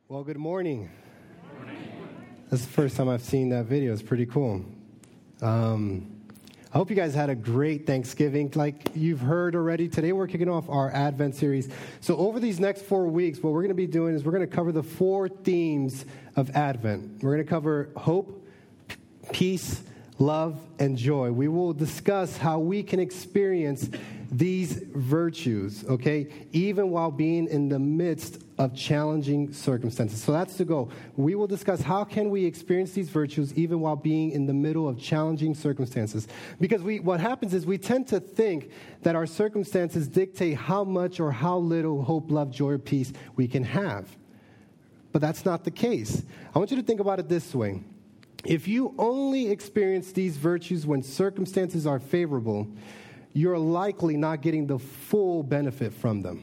Well, good morning. That's the first time I've seen that video. It's pretty cool. I hope you guys had a great Thanksgiving. Like you've heard already, today we're kicking off our Advent series. So over these next 4 weeks, what we're going to be doing is we're going to cover the 4 themes of Advent. We're going to cover hope, peace, love, and joy. We will discuss how we can experience these virtues, okay, even while being in the midst of challenging circumstances. So that's the goal. We will discuss how can we experience these virtues even while being in the middle of challenging circumstances. Because what happens is we tend to think that our circumstances dictate how much or how little hope, love, joy, or peace we can have. But that's not the case. I want you to think about it this way. If you only experience these virtues when circumstances are favorable, you're likely not getting the full benefit from them.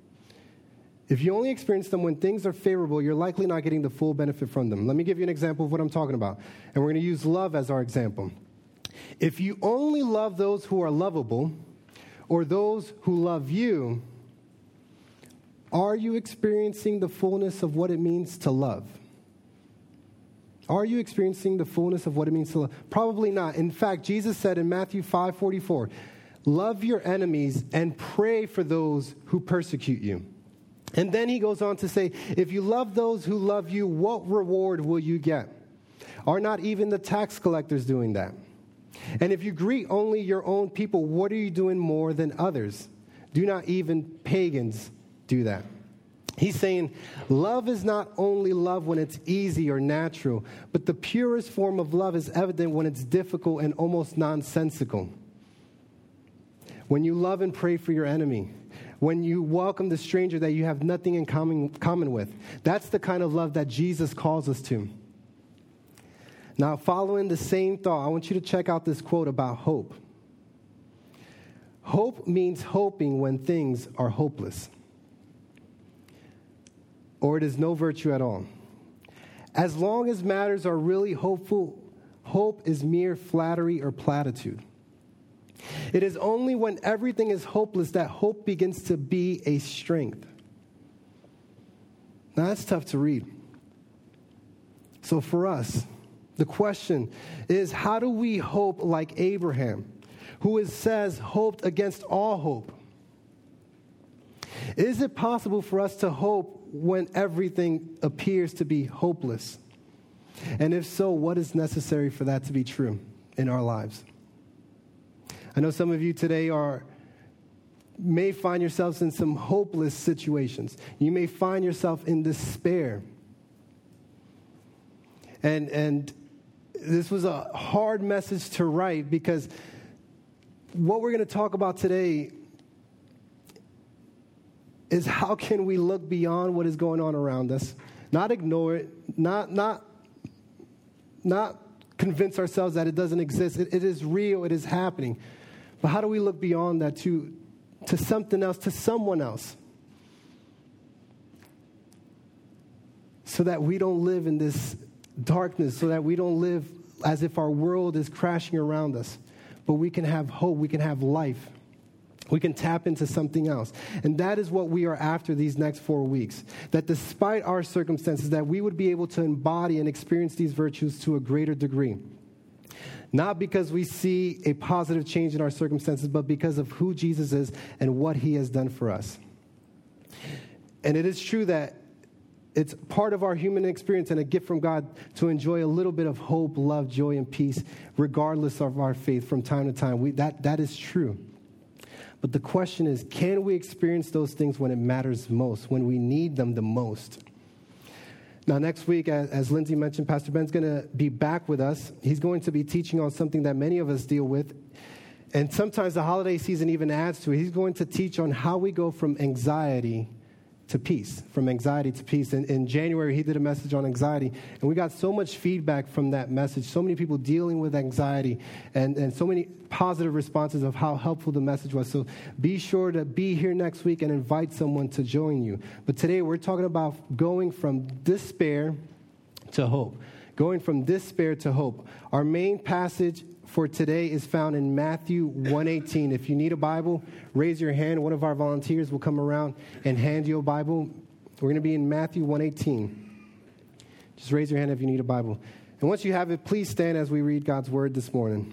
If you only experience them when things are favorable, you're likely not getting the full benefit from them. Let me give you an example of what I'm talking about. And we're going to use love as our example. If you only love those who are lovable or those who love you, are you experiencing the fullness of what it means to love? Are you experiencing the fullness of what it means to love? Probably not. In fact, Jesus said in Matthew 5:44, love your enemies and pray for those who persecute you. And then he goes on to say, if you love those who love you, what reward will you get? Are not even the tax collectors doing that? And if you greet only your own people, what are you doing more than others? Do not even pagans do that? He's saying love is not only love when it's easy or natural, but the purest form of love is evident when it's difficult and almost nonsensical. When you love and pray for your enemy, when you welcome the stranger that you have nothing in common with, that's the kind of love that Jesus calls us to. Now, following the same thought, I want you to check out this quote about hope. Hope means hoping when things are hopeless, or it is no virtue at all. As long as matters are really hopeful, hope is mere flattery or platitude. It is only when everything is hopeless that hope begins to be a strength. Now, that's tough to read. So for us, the question is, how do we hope like Abraham, who it says hoped against all hope? Is it possible for us to hope when everything appears to be hopeless? And if so, what is necessary for that to be true in our lives? I know some of you today may find yourselves in some hopeless situations. You may find yourself in despair. And this was a hard message to write because what we're going to talk about today is how can we look beyond what is going on around us, not ignore it, not convince ourselves that it doesn't exist. It is real. It is happening. But how do we look beyond that to something else, to someone else, so that we don't live in this darkness, so that we don't live as if our world is crashing around us, but we can have hope, we can have life. We can tap into something else. And that is what we are after these next 4 weeks. That despite our circumstances, that we would be able to embody and experience these virtues to a greater degree. Not because we see a positive change in our circumstances, but because of who Jesus is and what he has done for us. And it is true that it's part of our human experience and a gift from God to enjoy a little bit of hope, love, joy, and peace, regardless of our faith from time to time. That is true. But the question is, can we experience those things when it matters most, when we need them the most? Now, next week, as Lindsay mentioned, Pastor Ben's going to be back with us. He's going to be teaching on something that many of us deal with. And sometimes the holiday season even adds to it. He's going to teach on how we go from anxiety to peace, from anxiety to peace. And in January, he did a message on anxiety. And we got so much feedback from that message, so many people dealing with anxiety, and so many positive responses of how helpful the message was. So be sure to be here next week and invite someone to join you. But today, we're talking about going from despair to hope. Going from despair to hope. Our main passage for today is found in Matthew 1:18. If you need a Bible, raise your hand. One of our volunteers will come around and hand you a Bible. We're going to be in Matthew 1:18. Just raise your hand if you need a Bible. And once you have it, please stand as we read God's word this morning.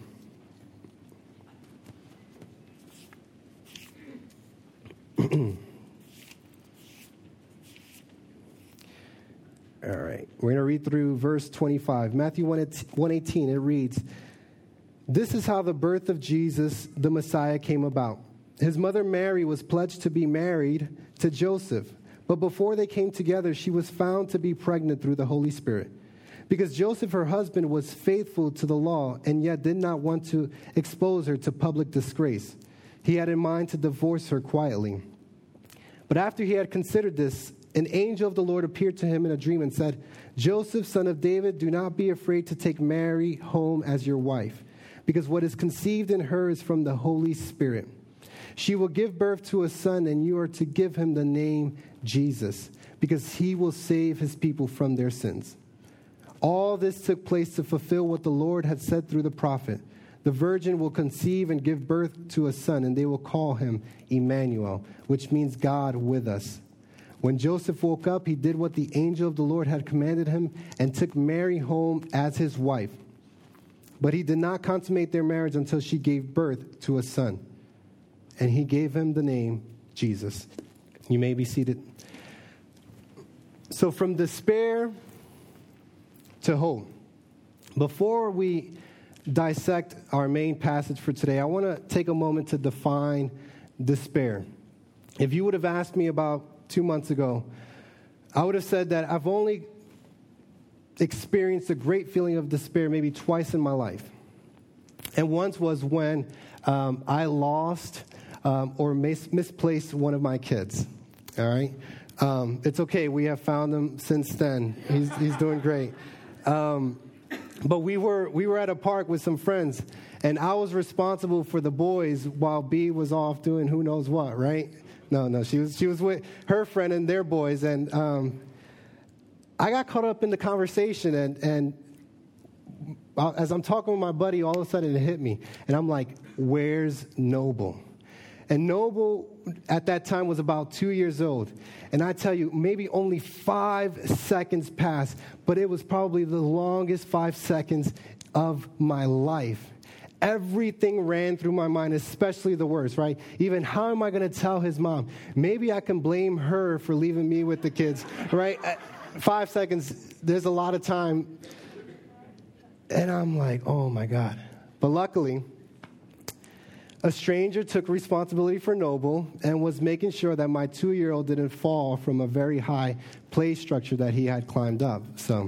All right. We're going to read through verse 25. Matthew 1:18, it reads, "This is how the birth of Jesus, the Messiah, came about. His mother Mary was pledged to be married to Joseph, but before they came together, she was found to be pregnant through the Holy Spirit. Because Joseph, her husband, was faithful to the law and yet did not want to expose her to public disgrace. He had in mind to divorce her quietly. But after he had considered this, an angel of the Lord appeared to him in a dream and said, 'Joseph, son of David, do not be afraid to take Mary home as your wife, because what is conceived in her is from the Holy Spirit. She will give birth to a son, and you are to give him the name Jesus, because he will save his people from their sins.' All this took place to fulfill what the Lord had said through the prophet. The virgin will conceive and give birth to a son, and they will call him Emmanuel, which means God with us. When Joseph woke up, he did what the angel of the Lord had commanded him and took Mary home as his wife. But he did not consummate their marriage until she gave birth to a son, and he gave him the name Jesus." You may be seated. So from despair to hope. Before we dissect our main passage for today, I want to take a moment to define despair. If you would have asked me about 2 months ago, I would have said that I've only experienced a great feeling of despair maybe twice in my life. And once was when I lost or misplaced one of my kids. All right? It's okay. We have found him since then. He's doing great. But we were at a park with some friends, and I was responsible for the boys while B was off doing who knows what, right? No, she was with her friend and their boys, and I got caught up in the conversation, and as I'm talking with my buddy, all of a sudden it hit me, and I'm like, "Where's Noble?" And Noble at that time was about 2 years old. And I tell you, maybe only 5 seconds passed, but it was probably the longest 5 seconds of my life. Everything ran through my mind, especially the worst, right? Even how am I going to tell his mom? Maybe I can blame her for leaving me with the kids, right? 5 seconds, there's a lot of time. And I'm like, oh my God. But luckily, a stranger took responsibility for Noble and was making sure that my 2-year-old didn't fall from a very high play structure that he had climbed up. So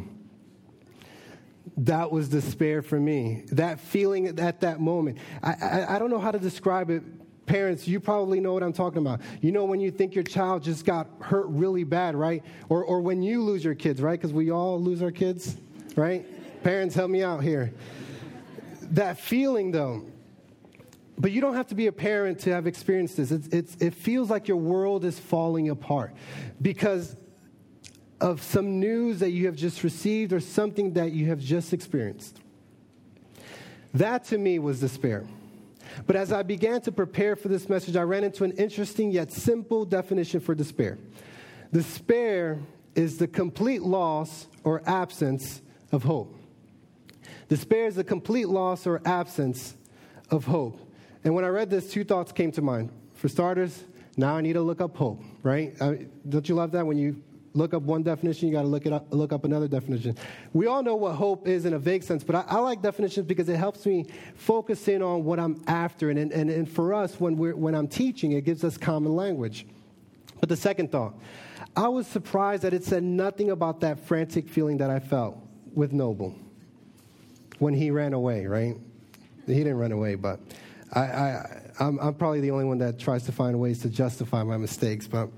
that was despair for me. That feeling at that moment. I don't know how to describe it. Parents, you probably know what I'm talking about. You know when you think your child just got hurt really bad, right? Or when you lose your kids, right? Because we all lose our kids, right? Parents, help me out here. That feeling, though. But you don't have to be a parent to have experienced this. It feels like your world is falling apart because of some news that you have just received or something that you have just experienced. That, to me, was despair. But as I began to prepare for this message, I ran into an interesting yet simple definition for despair. Despair is the complete loss or absence of hope. Despair is the complete loss or absence of hope. And when I read this, 2 thoughts came to mind. For starters, now I need to look up hope, right? Don't you love that? When you look up one definition, you got to look up another definition. We all know what hope is in a vague sense, but I like definitions because it helps me focus in on what I'm after. And for us, when I'm teaching, it gives us common language. But the second thought, I was surprised that it said nothing about that frantic feeling that I felt with Noble when he ran away, right? He didn't run away, but I'm probably the only one that tries to find ways to justify my mistakes, but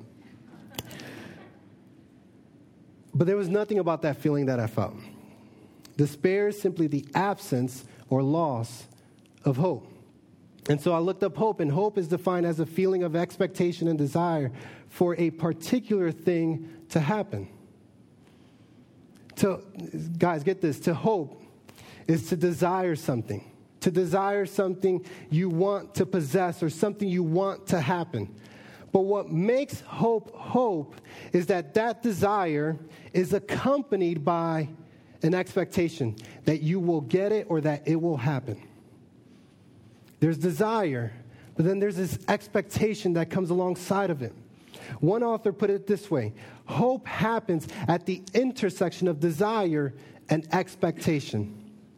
there was nothing about that feeling that I felt. Despair is simply the absence or loss of hope. And so I looked up hope, and hope is defined as a feeling of expectation and desire for a particular thing to happen. Guys, get this. To hope is to desire something. To desire something you want to possess or something you want to happen. But what makes hope is that desire is accompanied by an expectation that you will get it or that it will happen. There's desire, but then there's this expectation that comes alongside of it. One author put it this way: hope happens at the intersection of desire and expectation.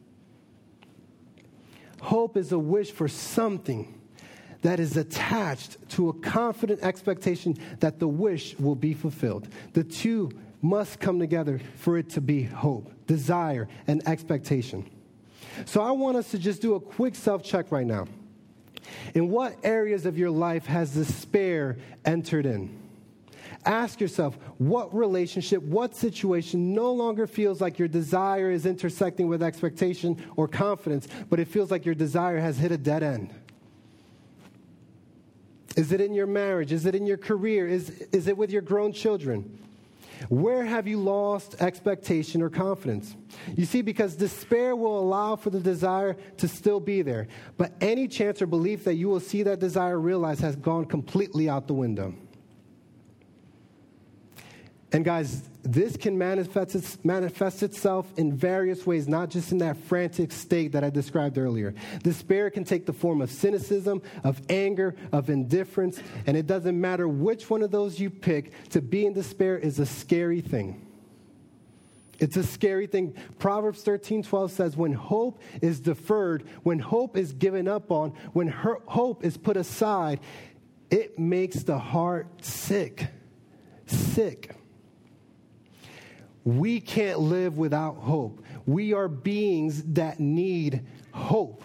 Hope is a wish for something that is attached to a confident expectation that the wish will be fulfilled. The two must come together for it to be hope, desire, and expectation. So I want us to just do a quick self-check right now. In what areas of your life has despair entered in? Ask yourself, what relationship, what situation no longer feels like your desire is intersecting with expectation or confidence, but it feels like your desire has hit a dead end? Is it in your marriage? Is it in your career? Is it with your grown children? Where have you lost expectation or confidence? You see, because despair will allow for the desire to still be there, but any chance or belief that you will see that desire realized has gone completely out the window. And guys, this can manifest itself in various ways, not just in that frantic state that I described earlier. Despair can take the form of cynicism, of anger, of indifference, and it doesn't matter which one of those you pick. To be in despair is a scary thing. It's a scary thing. Proverbs 13:12 says, when hope is deferred, when hope is given up on, when hope is put aside, it makes the heart sick. Sick. We can't live without hope. We are beings that need hope.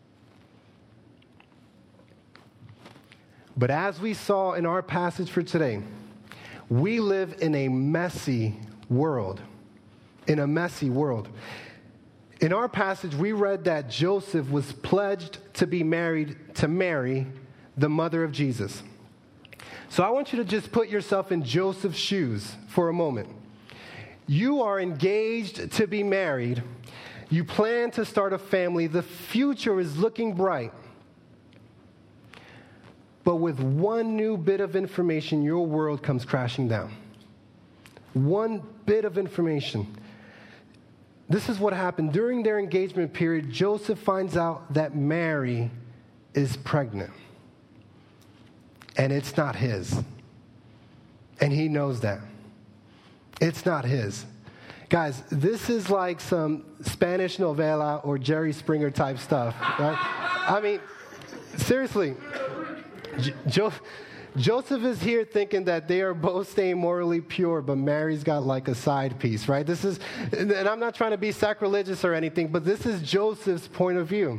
But as we saw in our passage for today, we live in a messy world. In a messy world. In our passage, we read that Joseph was pledged to be married to Mary, the mother of Jesus. So I want you to just put yourself in Joseph's shoes for a moment. You are engaged to be married. You plan to start a family. The future is looking bright. But with one new bit of information, your world comes crashing down. One bit of information. This is what happened. During their engagement period, Joseph finds out that Mary is pregnant. And it's not his. And he knows that. It's not his. Guys, this is like some Spanish novela or Jerry Springer type stuff, right? I mean, seriously, Joseph is here thinking that they are both staying morally pure, but Mary's got like a side piece, right? This is, and I'm not trying to be sacrilegious or anything, but this is Joseph's point of view.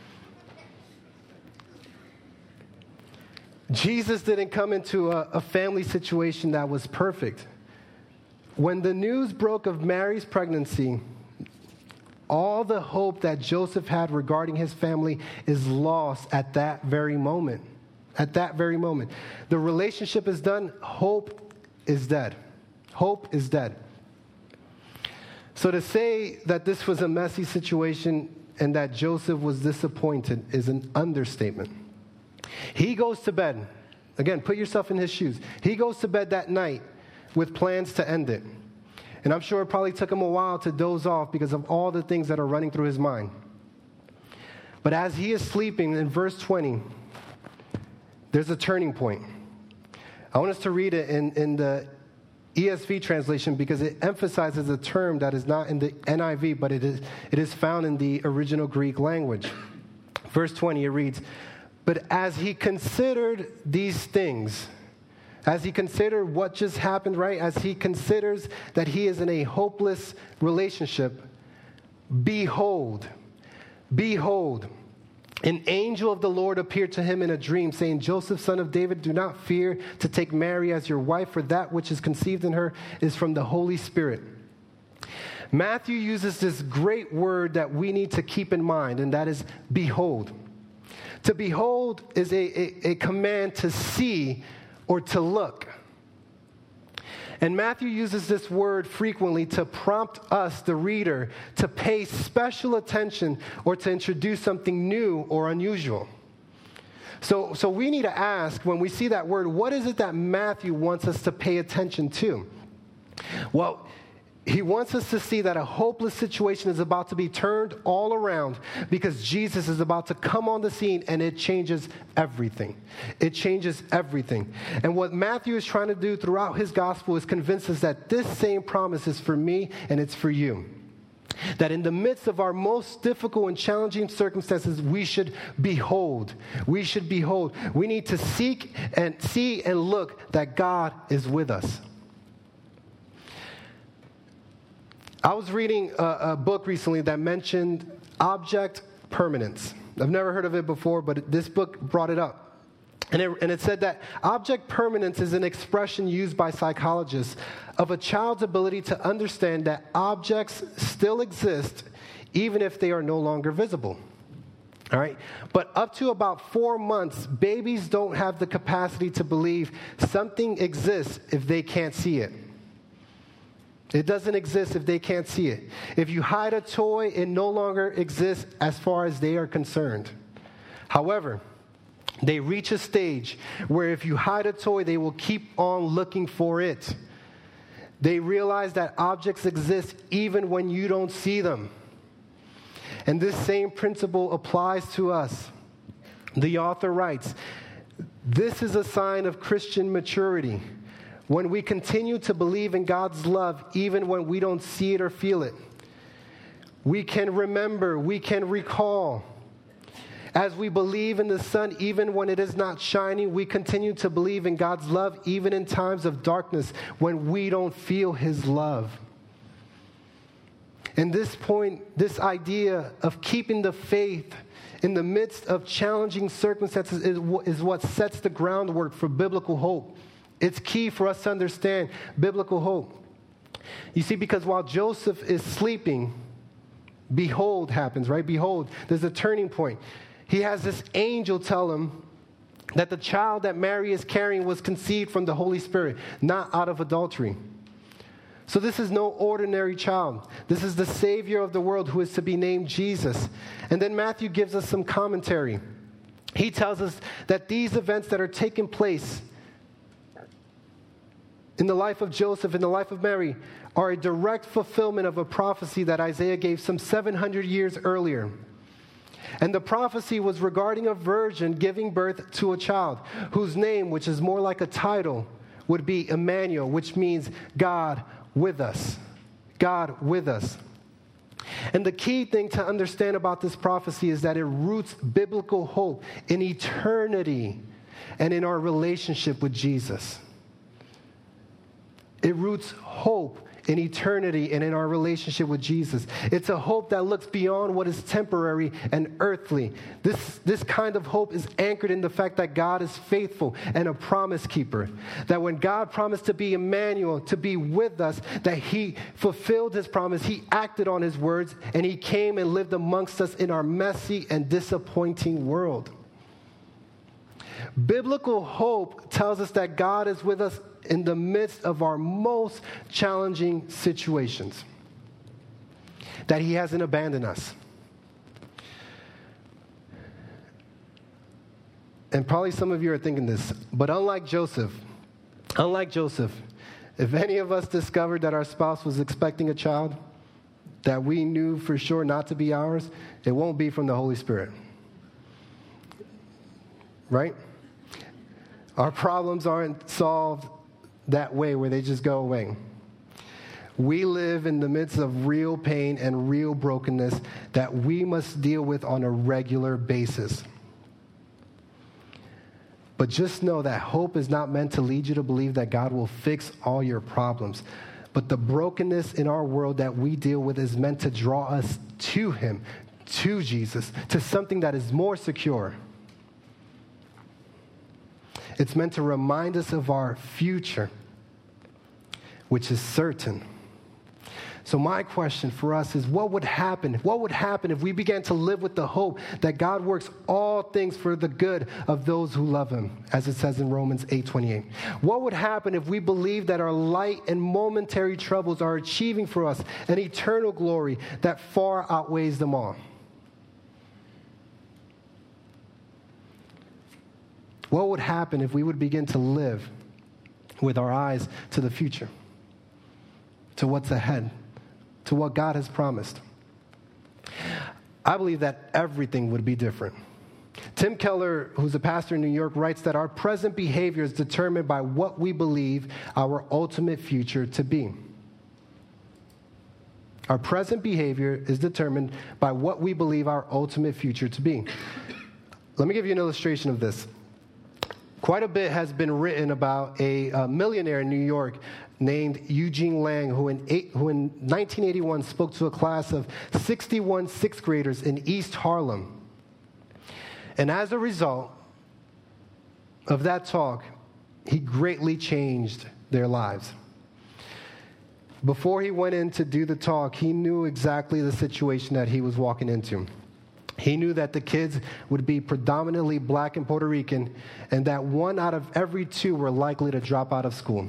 Jesus didn't come into a family situation that was perfect. When the news broke of Mary's pregnancy, all the hope that Joseph had regarding his family is lost at that very moment. At that very moment. The relationship is done. Hope is dead. Hope is dead. So to say that this was a messy situation and that Joseph was disappointed is an understatement. He goes to bed. Again, put yourself in his shoes. He goes to bed that night with plans to end it. And I'm sure it probably took him a while to doze off because of all the things that are running through his mind. But as he is sleeping, in verse 20, there's a turning point. I want us to read it in the ESV translation because it emphasizes a term that is not in the NIV, but it is found in the original Greek language. Verse 20, it reads, "But as he considered these things," as he considered what just happened, right? As he considers that he is in a hopeless relationship, behold, an angel of the Lord appeared to him in a dream, saying, "Joseph, son of David, do not fear to take Mary as your wife, for that which is conceived in her is from the Holy Spirit." Matthew uses this great word that we need to keep in mind, and that is behold. To behold is a command to see or to look. And Matthew uses this word frequently to prompt us, the reader, to pay special attention or to introduce something new or unusual. So we need to ask, when we see that word, what is it that Matthew wants us to pay attention to? Well, he wants us to see that a hopeless situation is about to be turned all around because Jesus is about to come on the scene, and it changes everything. It changes everything. And what Matthew is trying to do throughout his gospel is convince us that this same promise is for me and it's for you. That in the midst of our most difficult and challenging circumstances, we should behold. We should behold. We need to seek and see and look that God is with us. I was reading a book recently that mentioned object permanence. I've never heard of it before, but this book brought it up. And it said that object permanence is an expression used by psychologists of a child's ability to understand that objects still exist even if they are no longer visible. All right? But up to about 4 months, babies don't have the capacity to believe something exists if they can't see it. It doesn't exist if they can't see it. If you hide a toy, it no longer exists as far as they are concerned. However, they reach a stage where if you hide a toy, they will keep on looking for it. They realize that objects exist even when you don't see them. And this same principle applies to us. The author writes, "This is a sign of Christian maturity. When we continue to believe in God's love, even when we don't see it or feel it. We can remember, we can recall. As we believe in the sun, even when it is not shining, we continue to believe in God's love, even in times of darkness, when we don't feel His love." And this point, this idea of keeping the faith in the midst of challenging circumstances is what sets the groundwork for biblical hope. It's key for us to understand biblical hope. You see, because while Joseph is sleeping, behold happens, right? Behold, there's a turning point. He has this angel tell him that the child that Mary is carrying was conceived from the Holy Spirit, not out of adultery. So this is no ordinary child. This is the Savior of the world who is to be named Jesus. And then Matthew gives us some commentary. He tells us that these events that are taking place in the life of Joseph, in the life of Mary, are a direct fulfillment of a prophecy that Isaiah gave some 700 years earlier. And the prophecy was regarding a virgin giving birth to a child whose name, which is more like a title, would be Emmanuel, which means God with us. God with us. And the key thing to understand about this prophecy is that it roots biblical hope in eternity and in our relationship with Jesus. It roots hope in eternity and in our relationship with Jesus. It's a hope that looks beyond what is temporary and earthly. This kind of hope is anchored in the fact that God is faithful and a promise keeper. That when God promised to be Emmanuel, to be with us, that He fulfilled His promise, He acted on His words, and He came and lived amongst us in our messy and disappointing world. Biblical hope tells us that God is with us in the midst of our most challenging situations, that He hasn't abandoned us. And probably some of you are thinking this, but unlike Joseph, if any of us discovered that our spouse was expecting a child that we knew for sure not to be ours, it won't be from the Holy Spirit. Right? Our problems aren't solved that way where they just go away. We live in the midst of real pain and real brokenness that we must deal with on a regular basis. But just know that hope is not meant to lead you to believe that God will fix all your problems. But the brokenness in our world that we deal with is meant to draw us to Him, to Jesus, to something that is more secure. It's meant to remind us of our future, which is certain. So my question for us is, what would happen? What would happen if we began to live with the hope that God works all things for the good of those who love Him, as it says in Romans 8:28? What would happen if we believed that our light and momentary troubles are achieving for us an eternal glory that far outweighs them all? What would happen if we would begin to live with our eyes to the future, to what's ahead, to what God has promised? I believe that everything would be different. Tim Keller, who's a pastor in New York, writes that our present behavior is determined by what we believe our ultimate future to be. Our present behavior is determined by what we believe our ultimate future to be. Let me give you an illustration of this. Quite a bit has been written about a millionaire in New York named Eugene Lang, who in 1981 spoke to a class of 61 sixth graders in East Harlem. And as a result of that talk, he greatly changed their lives. Before he went in to do the talk, he knew exactly the situation that he was walking into. He knew that the kids would be predominantly black and Puerto Rican, and that 1 out of every 2 were likely to drop out of school.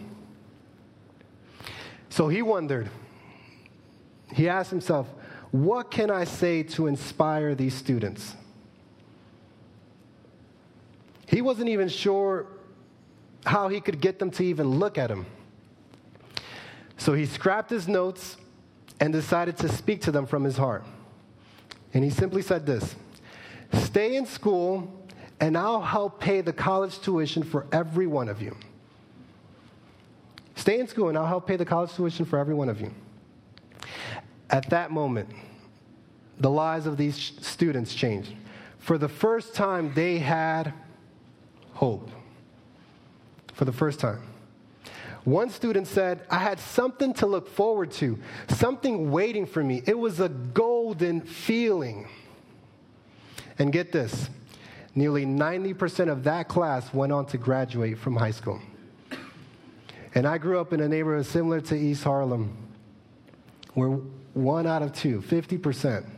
So he wondered, he asked himself, what can I say to inspire these students? He wasn't even sure how he could get them to even look at him. So he scrapped his notes and decided to speak to them from his heart. And he simply said this: stay in school and I'll help pay the college tuition for every one of you. Stay in school and I'll help pay the college tuition for every one of you. At that moment, the lives of these students changed. For the first time, they had hope. For the first time. One student said, I had something to look forward to, something waiting for me. It was a golden feeling. And get this, nearly 90% of that class went on to graduate from high school. And I grew up in a neighborhood similar to East Harlem, where 1 out of 2, 50%,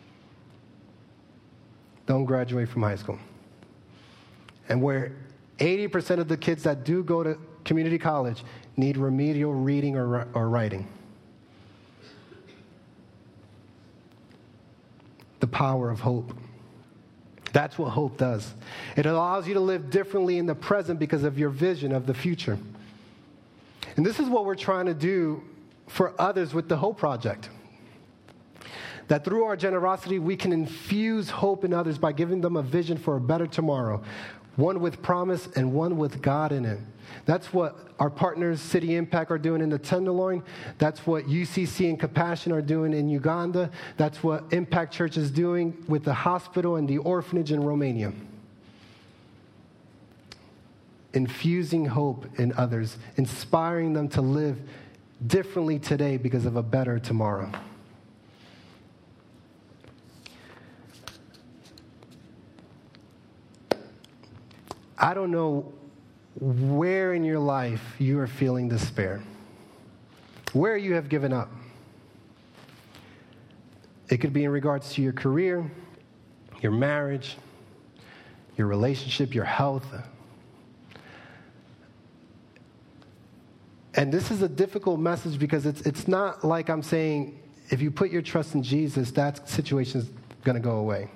don't graduate from high school. And where 80% of the kids that do go to community college need remedial reading or writing. The power of hope. That's what hope does. It allows you to live differently in the present because of your vision of the future. And this is what we're trying to do for others with the Hope Project. That through our generosity, we can infuse hope in others by giving them a vision for a better tomorrow, one with promise and one with God in it. That's what our partners, City Impact, are doing in the Tenderloin. That's what UCC and Compassion are doing in Uganda. That's what Impact Church is doing with the hospital and the orphanage in Romania. Infusing hope in others, inspiring them to live differently today because of a better tomorrow. I don't know where in your life you are feeling despair, where you have given up. It could be in regards to your career, your marriage, your relationship, your health. And this is a difficult message because it's not like I'm saying if you put your trust in Jesus, that situation is going to go away.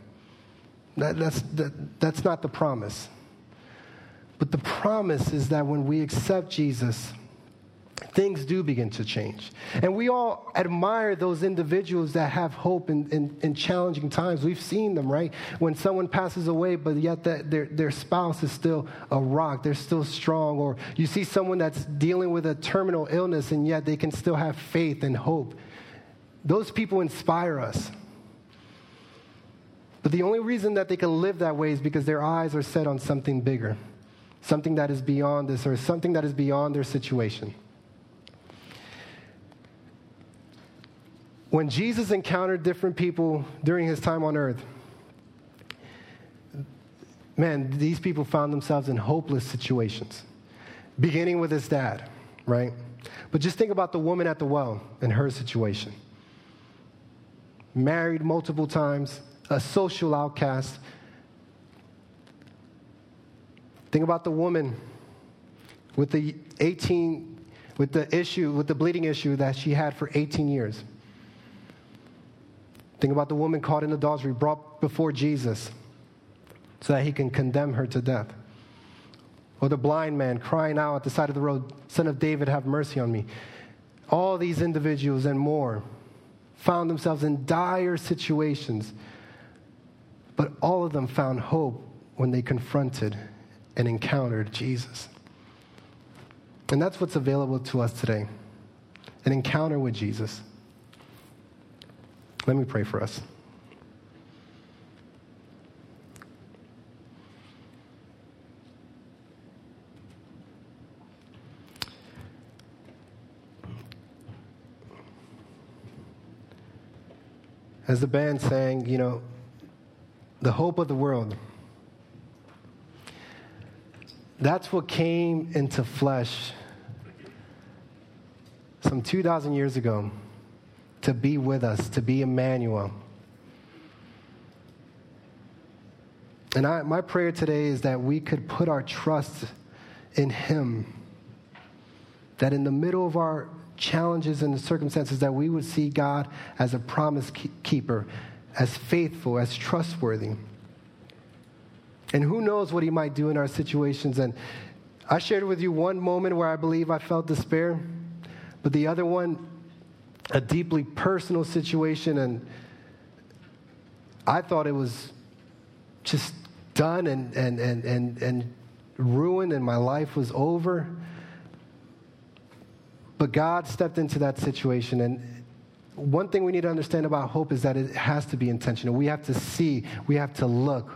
That's not the promise. But the promise is that when we accept Jesus, things do begin to change. And we all admire those individuals that have hope in challenging times. We've seen them, right? When someone passes away, but yet their spouse is still a rock. They're still strong. Or you see someone that's dealing with a terminal illness, and yet they can still have faith and hope. Those people inspire us. But the only reason that they can live that way is because their eyes are set on something bigger. Something that is beyond this, or something that is beyond their situation. When Jesus encountered different people during his time on earth, man, these people found themselves in hopeless situations, beginning with his dad, right? But just think about the woman at the well and her situation. Married multiple times, a social outcast. Think about the woman with the bleeding issue that she had for 18 years. Think about the woman caught in adultery, brought before Jesus so that he can condemn her to death. Or the blind man crying out at the side of the road, Son of David, have mercy on me. All these individuals and more found themselves in dire situations, but all of them found hope when they confronted and encountered Jesus. And that's what's available to us today, an encounter with Jesus. Let me pray for us. As the band sang, the hope of the world. That's what came into flesh some 2,000 years ago to be with us, to be Emmanuel. And my prayer today is that we could put our trust in Him, that in the middle of our challenges and the circumstances, that we would see God as a promise keeper, as faithful, as trustworthy. And who knows what He might do in our situations. And I shared with you one moment where I believe I felt despair, but the other one, a deeply personal situation, and I thought it was just done and ruined and my life was over. But God stepped into that situation, and one thing we need to understand about hope is that it has to be intentional. We have to see, we have to look.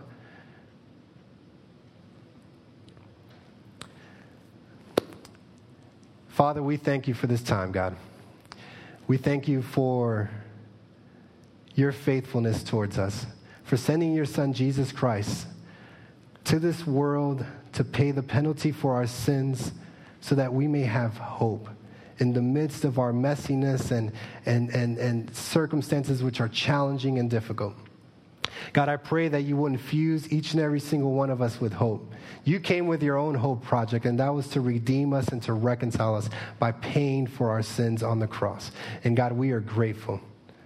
Father, we thank You for this time, God. We thank You for Your faithfulness towards us, for sending Your Son, Jesus Christ, to this world to pay the penalty for our sins so that we may have hope in the midst of our messiness and circumstances which are challenging and difficult. God, I pray that You will infuse each and every single one of us with hope. You came with Your own hope project, and that was to redeem us and to reconcile us by paying for our sins on the cross. And God, we are grateful.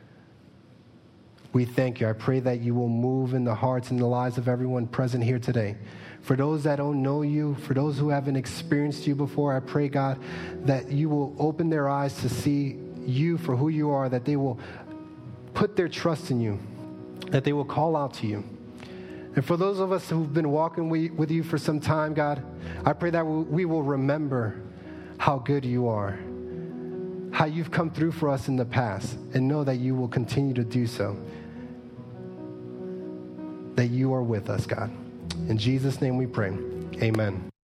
We thank You. I pray that You will move in the hearts and the lives of everyone present here today. For those that don't know You, for those who haven't experienced You before, I pray, God, that You will open their eyes to see You for who You are, that they will put their trust in You, that they will call out to You. And for those of us who've been walking with You for some time, God, I pray that we will remember how good You are, how You've come through for us in the past, and know that You will continue to do so, that You are with us, God. In Jesus' name we pray. Amen.